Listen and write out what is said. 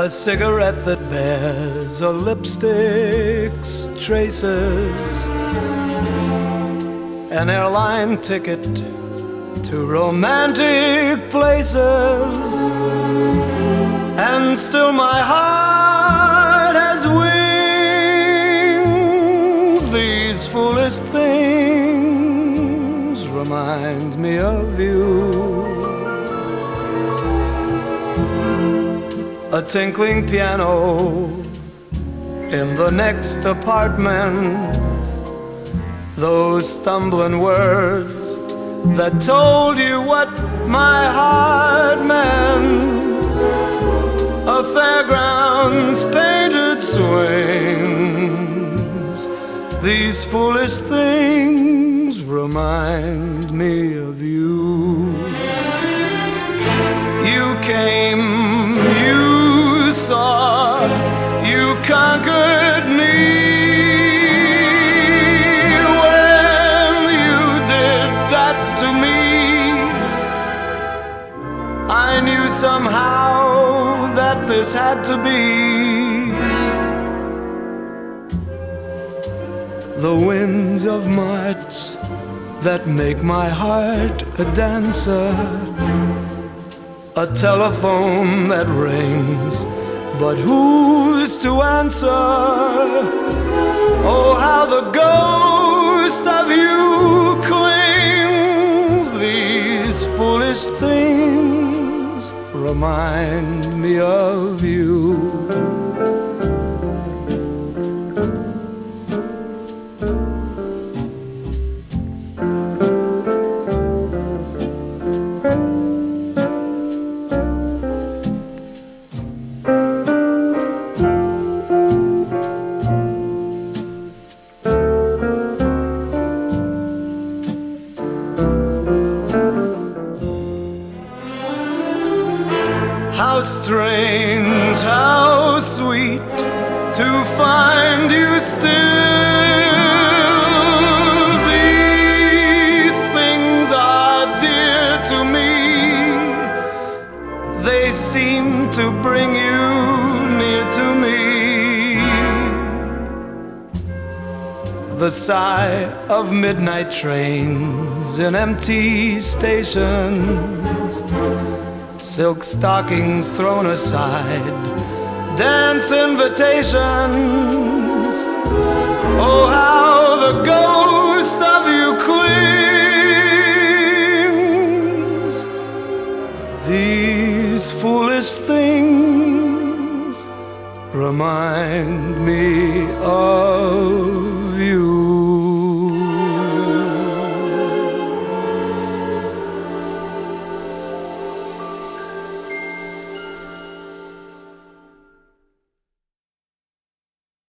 A cigarette that bears a lipstick's traces, an airline ticket to romantic places, and still my heart has wings. These foolish things remind me of you. A tinkling piano in the next apartment, those stumbling words that told you what my heart meant, a fairground's painted swings. These foolish things remind me of you. You came, you saw, you conquered me. When you did that to me, I knew somehow that this had to be. The winds of March that make my heart a dancer, a telephone that rings, but who's to answer? Oh, how the ghost of you clings. These foolish things remind me of you. How strange, how sweet to find you still. These things are dear to me. They seem to bring you near to me. The sigh of midnight trains in empty stations, silk stockings thrown aside, dance invitations. Oh, how the ghost of you clings. These foolish things remind me of